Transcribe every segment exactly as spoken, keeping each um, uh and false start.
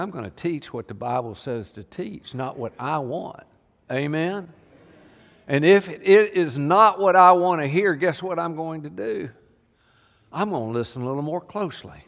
I'm going to teach what the Bible says to teach, not what I want. Amen? And if it is not what I want to hear, guess what I'm going to do? I'm going to listen a little more closely.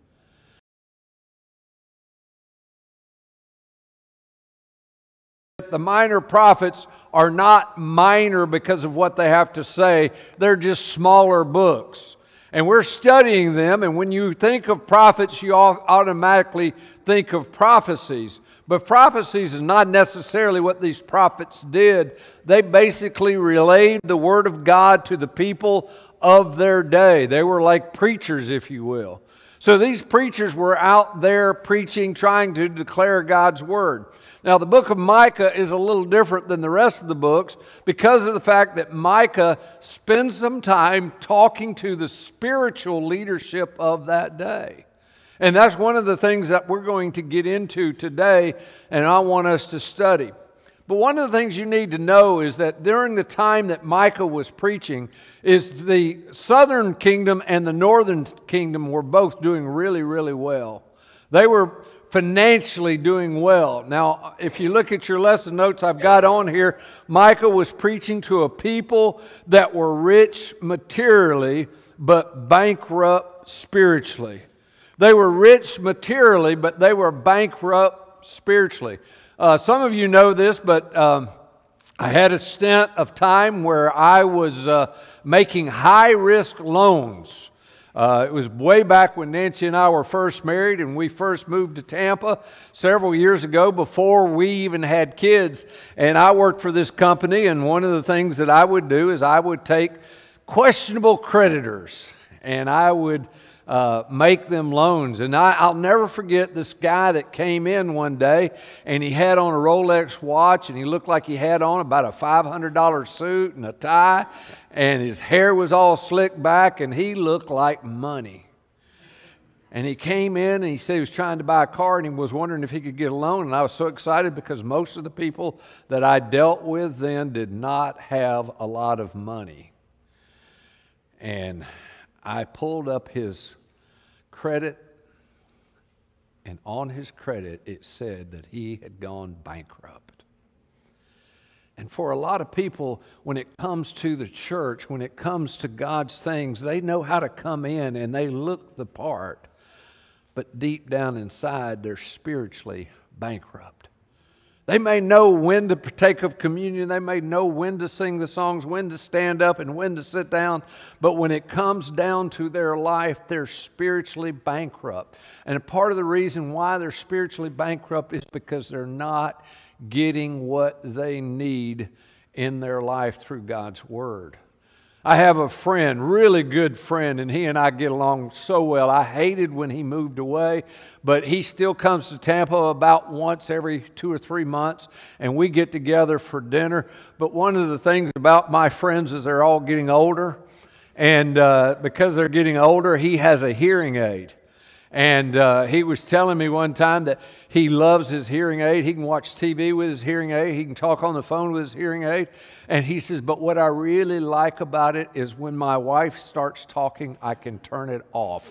The minor prophets are not minor because of what they have to say. They're just smaller books. And we're studying them, and when you think of prophets, you automatically think of prophecies. But prophecies is not necessarily what these prophets did. They basically relayed the Word of God to the people of their day. They were like preachers, if you will. So these preachers were out there preaching, trying to declare God's Word. Now, the book of Micah is a little different than the rest of the books because of the fact that Micah spends some time talking to the spiritual leadership of that day. And that's one of the things that we're going to get into today, and I want us to study. But one of the things you need to know is that during the time that Micah was preaching, is the southern kingdom and the northern kingdom were both doing really, really well. They were financially doing well. Now, if you look at your lesson notes I've got on here, Micah was preaching to a people that were rich materially, but bankrupt spiritually. They were rich materially, but they were bankrupt spiritually. Uh, some of you know this, but um, I had a stint of time where I was uh, making high-risk loans. Uh, it was way back when Nancy and I were first married and we first moved to Tampa several years ago before we even had kids. And I worked for this company, and one of the things that I would do is I would take questionable creditors and I would uh, make them loans. And I, I'll never forget this guy that came in one day, and he had on a Rolex watch, and he looked like he had on about a five hundred dollars suit and a tie, and his hair was all slicked back, and he looked like money. And he came in, and he said he was trying to buy a car, and he was wondering if he could get a loan. And I was so excited because most of the people that I dealt with then did not have a lot of money. And I pulled up his credit, and on his credit it said that he had gone bankrupt. And for a lot of people, when it comes to the church, when it comes to God's things, they know how to come in and they look the part, but deep down inside they're spiritually bankrupt. They may know when to partake of communion. They may know when to sing the songs, when to stand up and when to sit down. But when it comes down to their life, they're spiritually bankrupt. And a part of the reason why they're spiritually bankrupt is because they're not getting what they need in their life through God's Word. I have a friend, really good friend, and he and I get along so well. I hated when he moved away, but he still comes to Tampa about once every two or three months, and we get together for dinner. But one of the things about my friends is they're all getting older, and uh, because they're getting older, he has a hearing aid. And uh, he was telling me one time that he loves his hearing aid. He can watch T V with his hearing aid. He can talk on the phone with his hearing aid. And he says, but what I really like about it is when my wife starts talking, I can turn it off.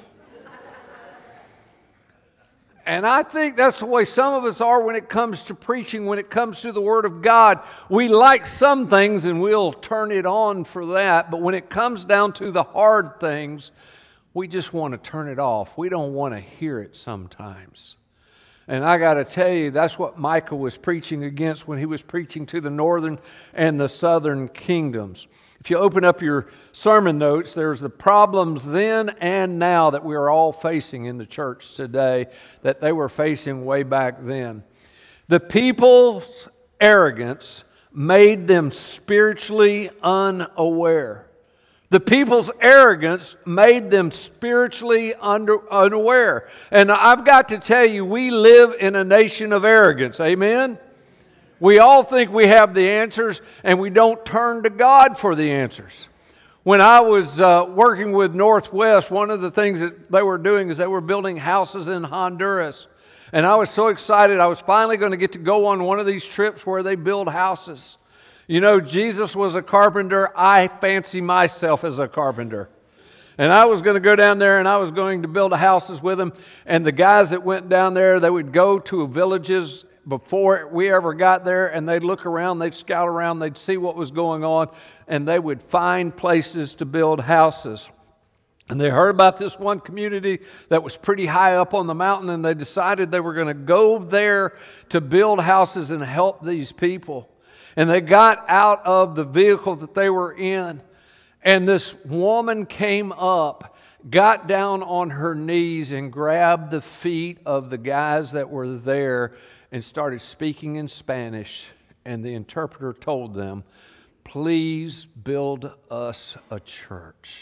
And I think that's the way some of us are when it comes to preaching, when it comes to the Word of God. We like some things and we'll turn it on for that. But when it comes down to the hard things, we just want to turn it off. We don't want to hear it sometimes. And I got to tell you, that's what Micah was preaching against when he was preaching to the northern and the southern kingdoms. If you open up your sermon notes, there's the problems then and now that we are all facing in the church today that they were facing way back then. The people's arrogance made them spiritually unaware. The people's arrogance made them spiritually under, unaware. And I've got to tell you, we live in a nation of arrogance. Amen? We all think we have the answers, and we don't turn to God for the answers. When I was uh, working with Northwest, one of the things that they were doing is they were building houses in Honduras. And I was so excited. I was finally going to get to go on one of these trips where they build houses. You know, Jesus was a carpenter. I fancy myself as a carpenter. And I was going to go down there and I was going to build houses with them. And the guys that went down there, they would go to villages before we ever got there, and they'd look around, they'd scout around, they'd see what was going on, and they would find places to build houses. And they heard about this one community that was pretty high up on the mountain, and they decided they were going to go there to build houses and help these people. And they got out of the vehicle that they were in, and this woman came up, got down on her knees and grabbed the feet of the guys that were there and started speaking in Spanish. And the interpreter told them, "Please build us a church."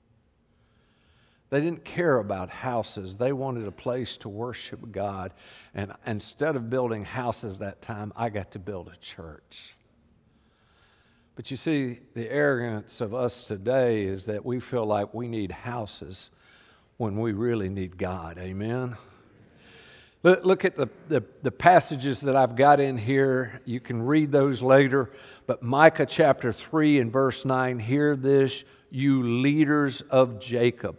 They didn't care about houses. They wanted a place to worship God. And instead of building houses that time, I got to build a church. But you see, the arrogance of us today is that we feel like we need houses when we really need God. Amen? Look at the, the, the passages that I've got in here. You can read those later. But Micah chapter three and verse nine, "Hear this, you leaders of Jacob,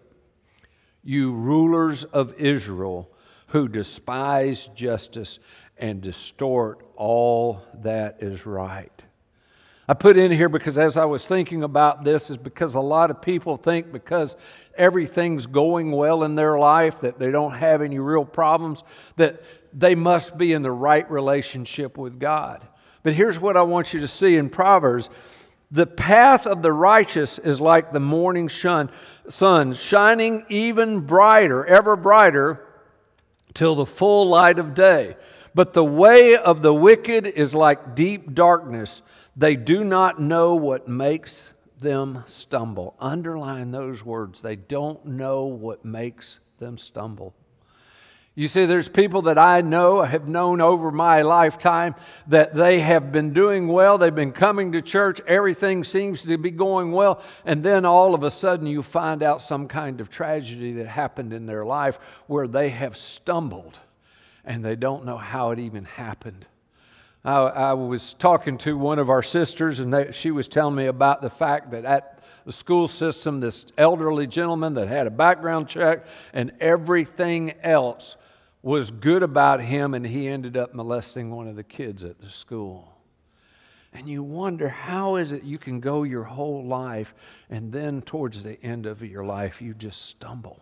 you rulers of Israel, who despise justice and distort all that is right." I put in here because as I was thinking about this is because a lot of people think because everything's going well in their life, that they don't have any real problems, that they must be in the right relationship with God. But here's what I want you to see in Proverbs. "The path of the righteous is like the morning sun, sun shining even brighter, ever brighter, till the full light of day. But the way of the wicked is like deep darkness. They do not know what makes them stumble." Underline those words. They don't know what makes them stumble. You see, there's people that I know, have known over my lifetime, that they have been doing well. They've been coming to church. Everything seems to be going well. And then all of a sudden you find out some kind of tragedy that happened in their life where they have stumbled and they don't know how it even happened. I, I was talking to one of our sisters, and they, she was telling me about the fact that at the school system, this elderly gentleman that had a background check and everything else was good about him, and he ended up molesting one of the kids at the school. And you wonder, how is it you can go your whole life and then towards the end of your life you just stumble?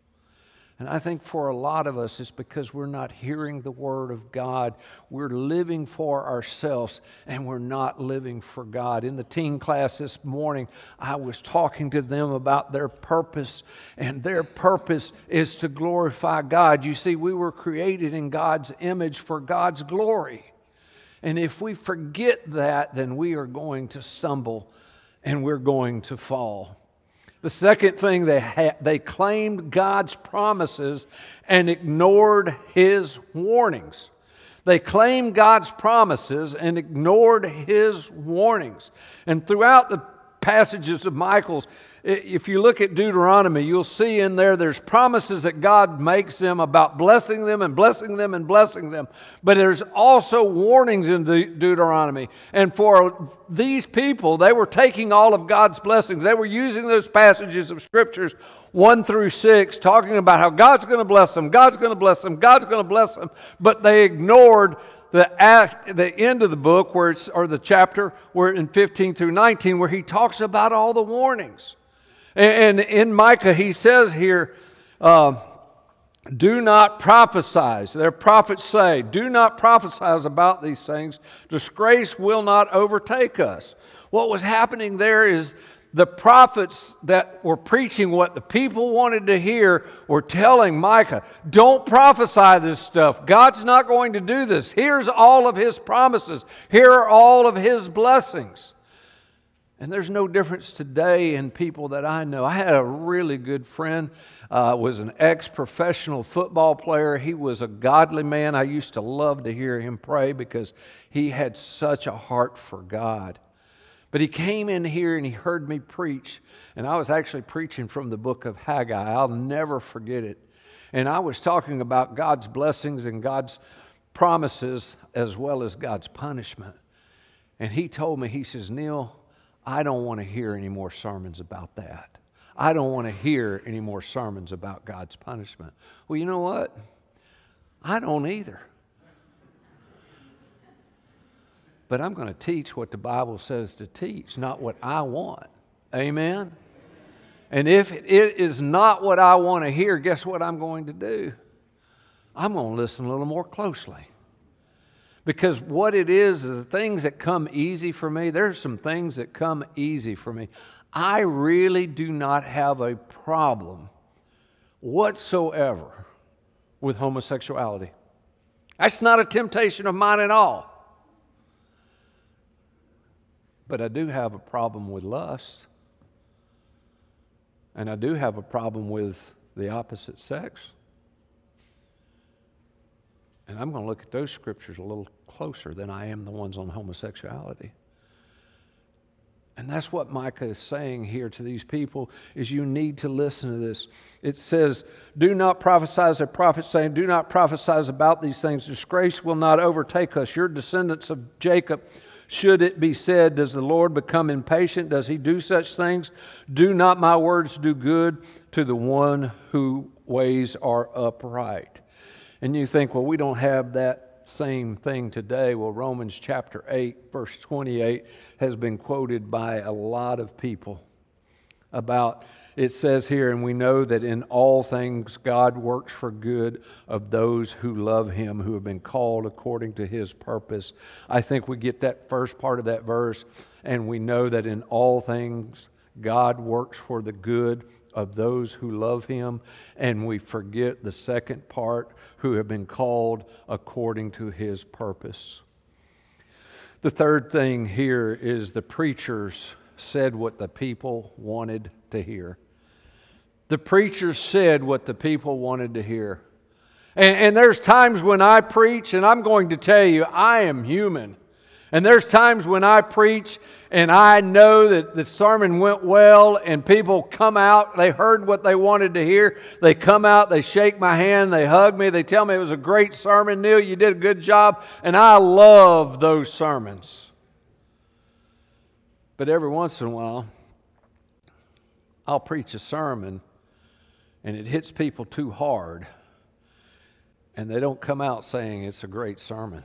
And I think for a lot of us, it's because we're not hearing the Word of God. We're living for ourselves, and we're not living for God. In the teen class this morning, I was talking to them about their purpose, and their purpose is to glorify God. You see, we were created in God's image for God's glory. And if we forget that, then we are going to stumble, and we're going to fall. The second thing, they ha- they claimed God's promises and ignored His warnings. They claimed God's promises and ignored His warnings. And throughout the passages of Michael's, if you look at Deuteronomy, you'll see in there there's promises that God makes them about blessing them and blessing them and blessing them. But there's also warnings in De- Deuteronomy. And for these people, they were taking all of God's blessings. They were using those passages of Scriptures one through six, talking about how God's going to bless them, God's going to bless them, God's going to bless them. But they ignored the act, the end of the book, where it's, or the chapter, where in fifteen through nineteen, where he talks about all the warnings. And in Micah, he says here, uh, do not prophesy. Their prophets say, do not prophesy about these things. Disgrace will not overtake us. What was happening there is the prophets that were preaching what the people wanted to hear were telling Micah, don't prophesy this stuff. God's not going to do this. Here's all of His promises. Here are all of His blessings. And there's no difference today in people that I know. I had a really good friend, uh, was an ex-professional football player. He was a godly man. I used to love to hear him pray because he had such a heart for God. But he came in here and he heard me preach. And I was actually preaching from the book of Haggai. I'll never forget it. And I was talking about God's blessings and God's promises as well as God's punishment. And he told me, he says, Neil, I don't want to hear any more sermons about that. I don't want to hear any more sermons about God's punishment. Well, you know what? I don't either. But I'm going to teach what the Bible says to teach, not what I want. Amen? And if it is not what I want to hear, guess what I'm going to do? I'm going to listen a little more closely. Because what it is, is the things that come easy for me, there's some things that come easy for me. I really do not have a problem whatsoever with homosexuality. That's not a temptation of mine at all. But I do have a problem with lust. And I do have a problem with the opposite sex. And I'm going to look at those scriptures a little closer than I am the ones on homosexuality. And that's what Micah is saying here to these people, is you need to listen to this. It says, do not prophesy as a prophet, saying, do not prophesy about these things. Disgrace will not overtake us. Your descendants of Jacob. Should it be said, does the Lord become impatient? Does he do such things? Do not my words do good to the one whose ways are upright? And you think, well, we don't have that same thing today. Well, Romans chapter eight, verse twenty-eight has been quoted by a lot of people about, it says here, and we know that in all things God works for good of those who love him, who have been called according to his purpose. I think we get that first part of that verse, and we know that in all things God works for the good of those who love him, and we forget the second part, who have been called according to his purpose. The third thing here is the preachers said what the people wanted to hear. The preachers said what the people wanted to hear. And, and there's times when I preach, and I'm going to tell you, I am human. And there's times when I preach and I know that the sermon went well and people come out, they heard what they wanted to hear. They come out, they shake my hand, they hug me, they tell me it was a great sermon, Neil, you did a good job. And I love those sermons. But every once in a while, I'll preach a sermon and it hits people too hard and they don't come out saying it's a great sermon.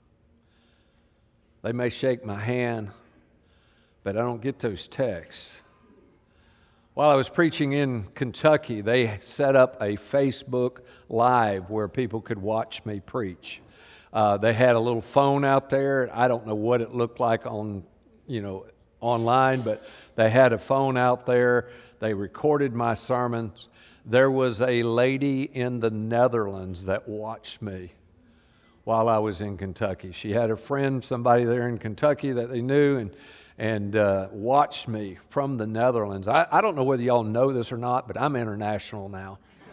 They may shake my hand, but I don't get those texts. While I was preaching in Kentucky, they set up a Facebook Live where people could watch me preach. Uh, they had a little phone out there. I don't know what it looked like on, you know, online, but they had a phone out there. They recorded my sermons. There was a lady in the Netherlands that watched me while I was in Kentucky. She had a friend, somebody there in Kentucky that they knew, and and uh, watched me from the Netherlands. I, I don't know whether y'all know this or not, but I'm international now.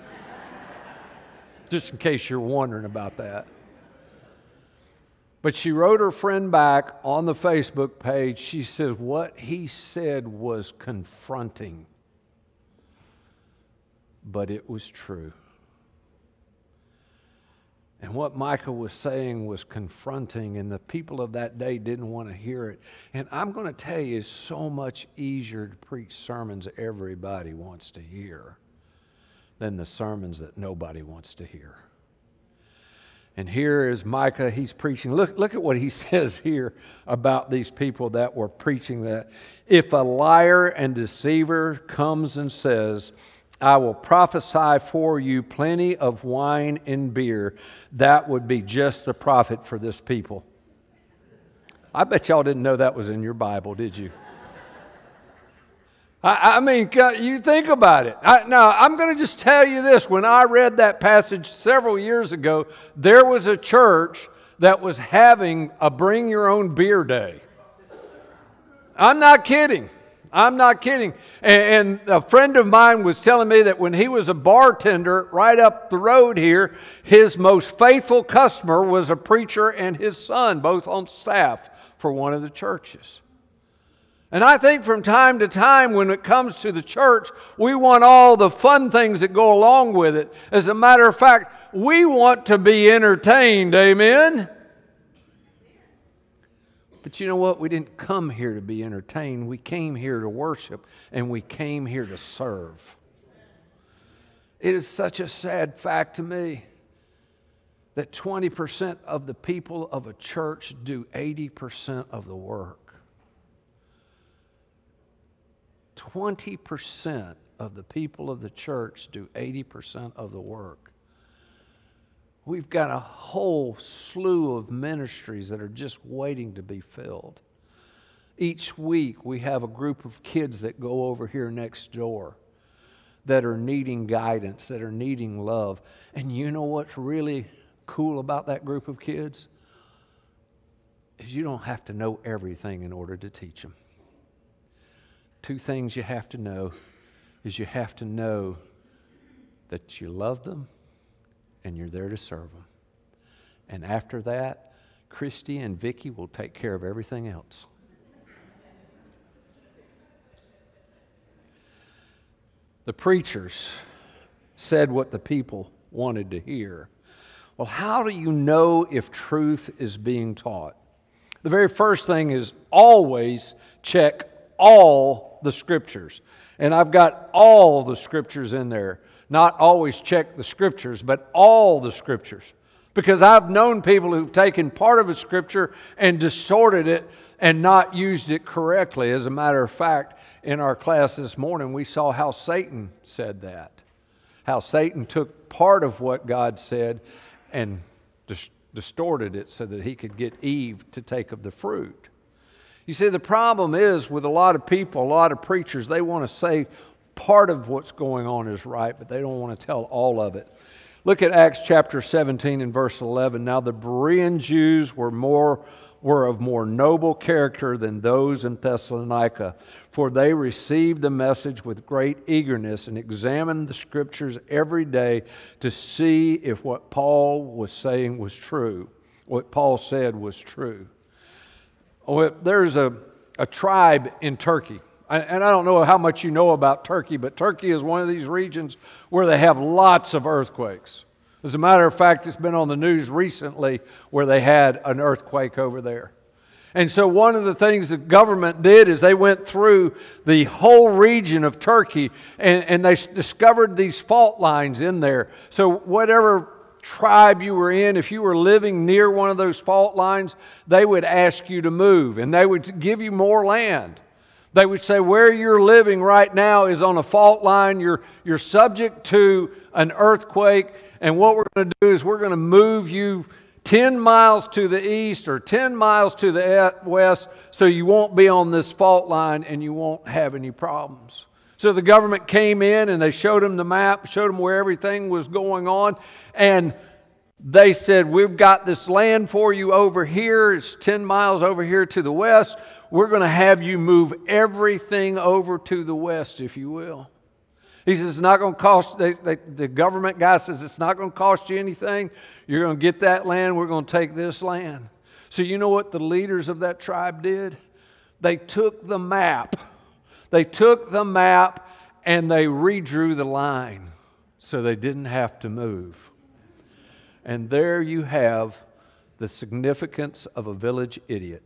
Just in case you're wondering about that. But she wrote her friend back on the Facebook page. She says, what he said was confronting, but it was true. And what Micah was saying was confronting, and the people of that day didn't want to hear it. And I'm going to tell you, it's so much easier to preach sermons everybody wants to hear than the sermons that nobody wants to hear. And here is Micah, he's preaching. Look, look at what he says here about these people that were preaching that. If a liar and deceiver comes and says, I will prophesy for you plenty of wine and beer, that would be just the prophet for this people. I bet y'all didn't know that was in your Bible, did you? I, I mean, you think about it. I, now, I'm going to just tell you this. When I read that passage several years ago, there was a church that was having a bring your own beer day. I'm not kidding. I'm not kidding. And, and a friend of mine was telling me that when he was a bartender right up the road here, his most faithful customer was a preacher and his son, both on staff for one of the churches. And I think from time to time when it comes to the church, we want all the fun things that go along with it. As a matter of fact, we want to be entertained, amen? But you know what? We didn't come here to be entertained. We came here to worship, and we came here to serve. It is such a sad fact to me that twenty percent of the people of a church do eighty percent of the work. twenty percent of the people of the church do eighty percent of the work. We've got a whole slew of ministries that are just waiting to be filled. Each week we have a group of kids that go over here next door that are needing guidance, that are needing love. And you know what's really cool about that group of kids? Is you don't have to know everything in order to teach them. Two things you have to know is you have to know that you love them and you're there to serve them. And after that, Christy and Vicky will take care of everything else. The preachers said what the people wanted to hear. Well, how do you know if truth is being taught? The very first thing is always check all the scriptures. And I've got all the scriptures in there. Not always check the scriptures, but all the scriptures. Because I've known people who've taken part of a scripture and distorted it and not used it correctly. As a matter of fact, in our class this morning, we saw how Satan said that. How Satan took part of what God said and dis- distorted it so that he could get Eve to take of the fruit. You see, the problem is with a lot of people, a lot of preachers, they want to say part of what's going on is right, but they don't want to tell all of it. Look at Acts chapter seventeen and verse eleven. Now the Berean Jews were more were of more noble character than those in Thessalonica, for they received the message with great eagerness and examined the scriptures every day to see if what Paul was saying was true, what Paul said was true. Oh, there's a, a tribe in Turkey, and I don't know how much you know about Turkey, but Turkey is one of these regions where they have lots of earthquakes. As a matter of fact, it's been on the news recently where they had an earthquake over there. And so one of the things the government did is they went through the whole region of Turkey and, and they discovered these fault lines in there. So whatever tribe you were in, if you were living near one of those fault lines, they would ask you to move and they would give you more land. They would say, where you're living right now is on a fault line. You're, you're subject to an earthquake. And what we're going to do is we're going to move you ten miles to the east or ten miles to the west so you won't be on this fault line and you won't have any problems. So the government came in and they showed them the map, showed them where everything was going on. And they said, we've got this land for you over here. It's ten miles over here to the west. We're going to have you move everything over to the west, if you will. He says, it's not going to cost, they, they, the government guy says, it's not going to cost you anything. You're going to get that land. We're going to take this land. So you know what the leaders of that tribe did? They took the map. They took the map and they redrew the line so they didn't have to move. And there you have the significance of a village idiot.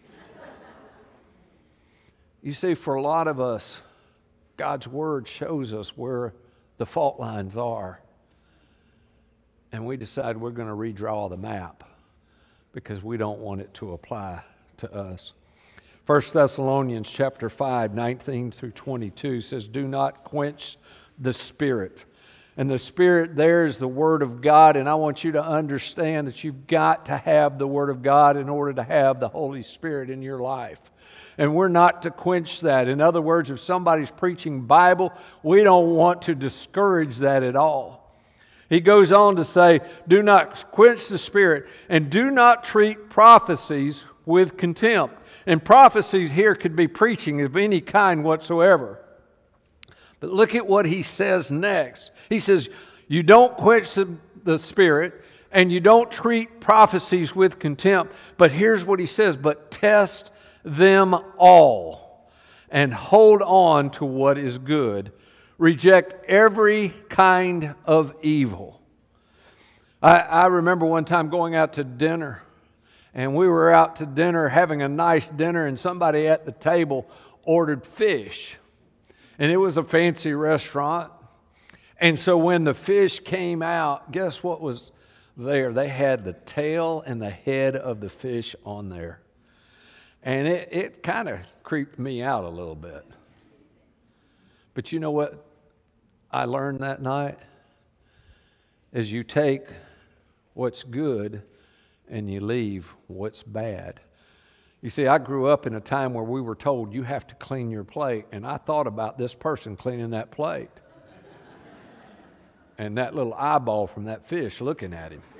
You see, for a lot of us, God's Word shows us where the fault lines are. And we decide we're going to redraw the map because we don't want it to apply to us. First Thessalonians chapter five, nineteen through twenty-two says, do not quench the Spirit. And the Spirit there is the Word of God. And I want you to understand that you've got to have the Word of God in order to have the Holy Spirit in your life. And we're not to quench that. In other words, if somebody's preaching Bible, we don't want to discourage that at all. He goes on to say, do not quench the Spirit and do not treat prophecies with contempt. And prophecies here could be preaching of any kind whatsoever. But look at what he says next. He says, you don't quench the, the Spirit and you don't treat prophecies with contempt. But here's what he says, but test them all and hold on to what is good. Reject every kind of evil. I, I remember one time going out to dinner And we were out to dinner, having a nice dinner, and somebody at the table ordered fish. And it was a fancy restaurant. And so when the fish came out, guess what was there? They had the tail and the head of the fish on there. And it, it kind of creeped me out a little bit. But you know what I learned that night? Is you take what's good and you leave what's bad. You see, I grew up in a time where we were told you have to clean your plate, and I thought about this person cleaning that plate and that little eyeball from that fish looking at him.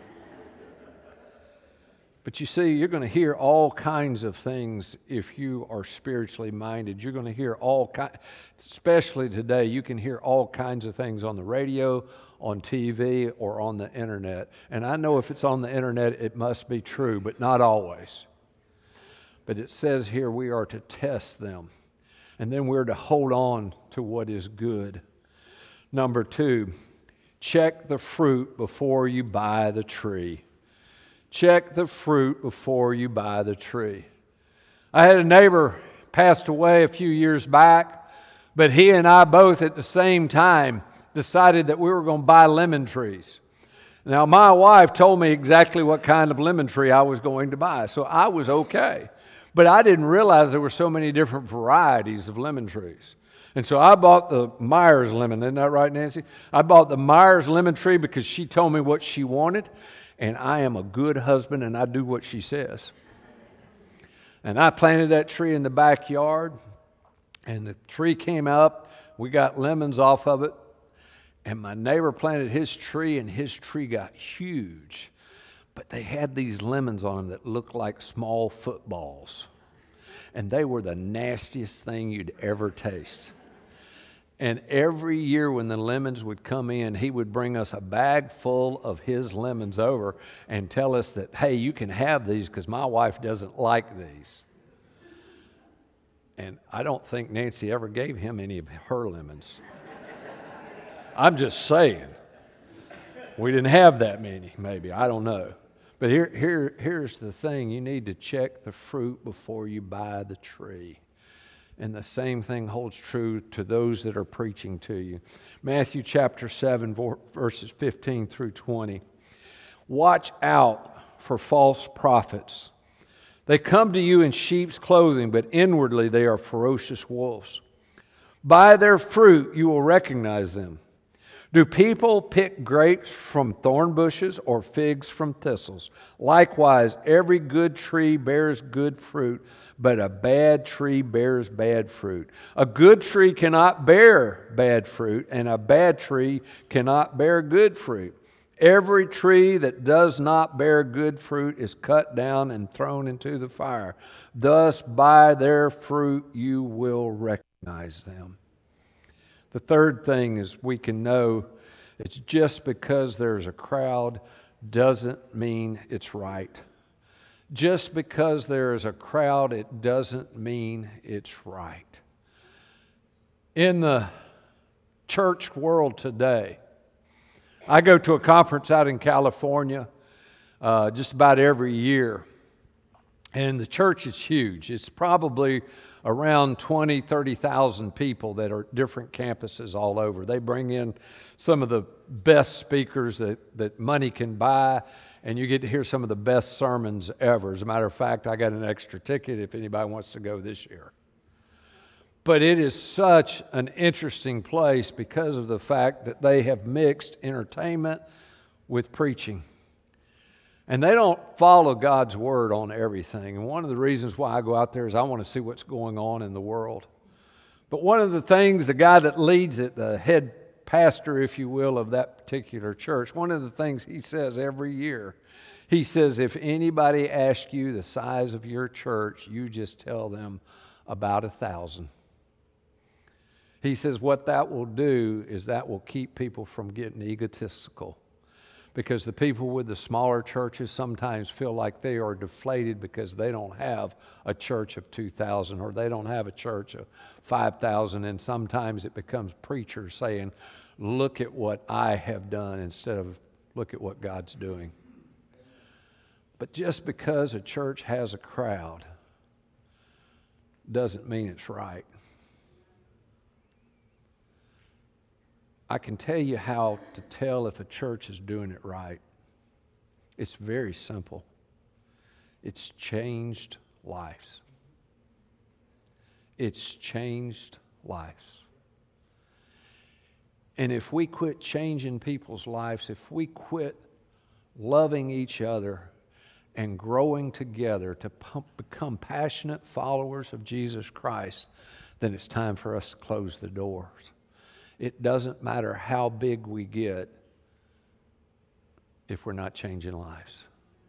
But you see, you're going to hear all kinds of things if you are spiritually minded. You're going to hear all kinds, especially today, you can hear all kinds of things on the radio, on T V, or on the internet. And I know if it's on the internet, it must be true, but not always. But it says here we are to test them. And then we're to hold on to what is good. Number two, check the fruit before you buy the tree. Check the fruit before you buy the tree. I had a neighbor passed away a few years back, but he and I both at the same time decided that we were going to buy lemon trees. Now, my wife told me exactly what kind of lemon tree I was going to buy, so I was okay. But I didn't realize there were so many different varieties of lemon trees. And so I bought the Myers lemon. Isn't that right, Nancy? I bought the Myers lemon tree because she told me what she wanted. And I am a good husband, and I do what she says. And I planted that tree in the backyard, and the tree came up. We got lemons off of it. And my neighbor planted his tree, and his tree got huge. But they had these lemons on them that looked like small footballs. And they were the nastiest thing you'd ever taste. And every year when the lemons would come in, he would bring us a bag full of his lemons over and tell us that, hey, you can have these because my wife doesn't like these. And I don't think Nancy ever gave him any of her lemons. I'm just saying. We didn't have that many, maybe. I don't know. But here, here, here's the thing. You need to check the fruit before you buy the tree. And the same thing holds true to those that are preaching to you. Matthew chapter seven, verses fifteen through twenty. Watch out for false prophets. They come to you in sheep's clothing, but inwardly they are ferocious wolves. By their fruit you will recognize them. Do people pick grapes from thorn bushes or figs from thistles? Likewise, every good tree bears good fruit, but a bad tree bears bad fruit. A good tree cannot bear bad fruit, and a bad tree cannot bear good fruit. Every tree that does not bear good fruit is cut down and thrown into the fire. Thus, by their fruit you will recognize them. The third thing is we can know it's just because there's a crowd doesn't mean it's right. Just because there is a crowd, it doesn't mean it's right. In the church world today, I go to a conference out in California uh, just about every year. And the church is huge. It's probably around twenty, thirty thousand people that are different campuses all over. They bring in some of the best speakers that, that money can buy, and you get to hear some of the best sermons ever. As a matter of fact, I got an extra ticket if anybody wants to go this year. But it is such an interesting place because of the fact that they have mixed entertainment with preaching. And they don't follow God's word on everything. And one of the reasons why I go out there is I want to see what's going on in the world. But one of the things, the guy that leads it, the head pastor, if you will, of that particular church, one of the things he says every year, he says, if anybody asks you the size of your church, you just tell them about a thousand. He says what that will do is that will keep people from getting egotistical. Because the people with the smaller churches sometimes feel like they are deflated because they don't have a church of two thousand or they don't have a church of five thousand. And sometimes it becomes preachers saying, look at what I have done instead of look at what God's doing. But just because a church has a crowd doesn't mean it's right. I can tell you how to tell if a church is doing it right. It's very simple. It's changed lives. It's changed lives. And if we quit changing people's lives, if we quit loving each other and growing together to pump, become passionate followers of Jesus Christ, then it's time for us to close the doors. It doesn't matter how big we get if we're not changing lives.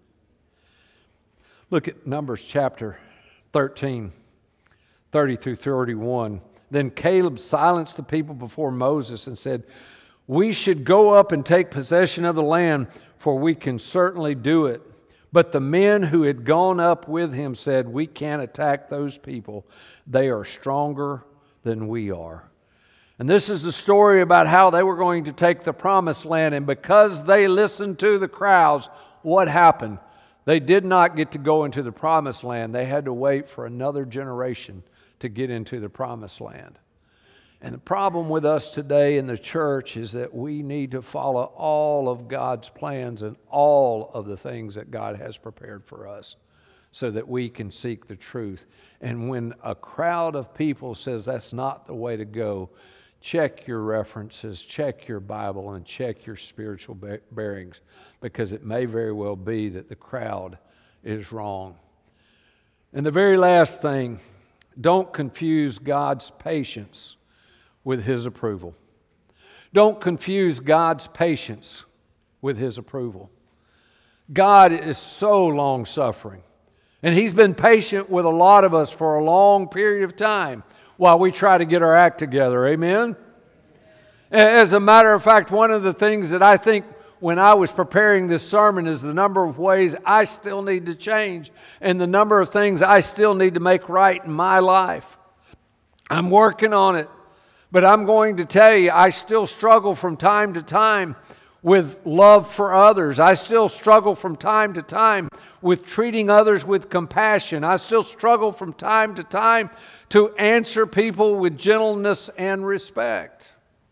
Look at Numbers chapter thirteen, thirty through thirty-one. Then Caleb silenced the people before Moses and said, "We should go up and take possession of the land, for we can certainly do it." But the men who had gone up with him said, "We can't attack those people. They are stronger than we are." And this is the story about how they were going to take the promised land. And because they listened to the crowds, what happened? They did not get to go into the promised land. They had to wait for another generation to get into the promised land. And the problem with us today in the church is that we need to follow all of God's plans and all of the things that God has prepared for us so that we can seek the truth. And when a crowd of people says that's not the way to go, check your references, check your Bible, and check your spiritual bearings, because it may very well be that the crowd is wrong. And the very last thing, don't confuse God's patience with His approval. Don't confuse God's patience with His approval. God is so long-suffering, and He's been patient with a lot of us for a long period of time while we try to get our act together. Amen? As a matter of fact, one of the things that I think when I was preparing this sermon is the number of ways I still need to change and the number of things I still need to make right in my life. I'm working on it. But I'm going to tell you, I still struggle from time to time with love for others. I still struggle from time to time with treating others with compassion. I still struggle from time to time to answer people with gentleness and respect.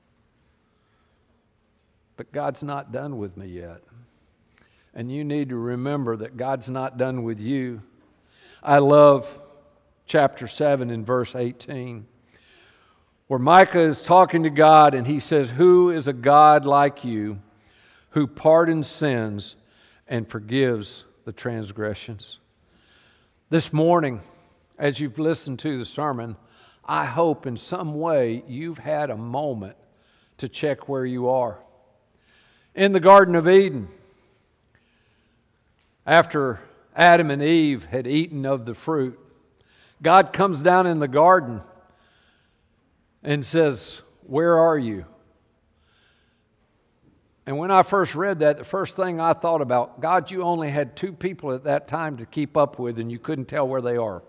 But God's not done with me yet. And you need to remember that God's not done with you. I love chapter seven and verse eighteen. Where Micah is talking to God and he says, "Who is a God like you who pardons sins and forgives the transgressions?" This morning, as you've listened to the sermon, I hope in some way you've had a moment to check where you are. In the Garden of Eden, after Adam and Eve had eaten of the fruit, God comes down in the garden and says, "Where are you?" And when I first read that, the first thing I thought about, God, you only had two people at that time to keep up with, and you couldn't tell where they are.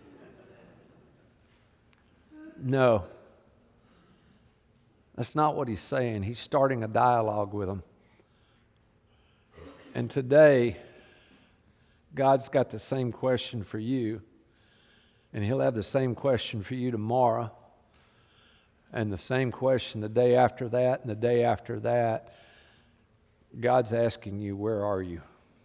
No. That's not what he's saying. He's starting a dialogue with them. And today, God's got the same question for you, and He'll have the same question for you tomorrow. And the same question the day after that and the day after that. God's asking you, where are you?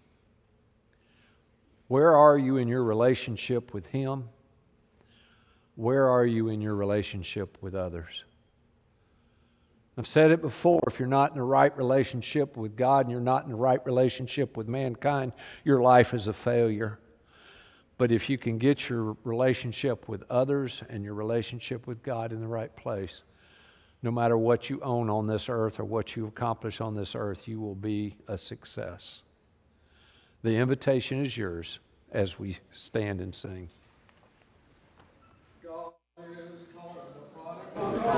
Where are you in your relationship with Him? Where are you in your relationship with others? I've said it before, if you're not in the right relationship with God and you're not in the right relationship with mankind, your life is a failure. But if you can get your relationship with others and your relationship with God in the right place, no matter what you own on this earth or what you accomplish on this earth, you will be a success. The invitation is yours as we stand and sing. God is calling the prodigal.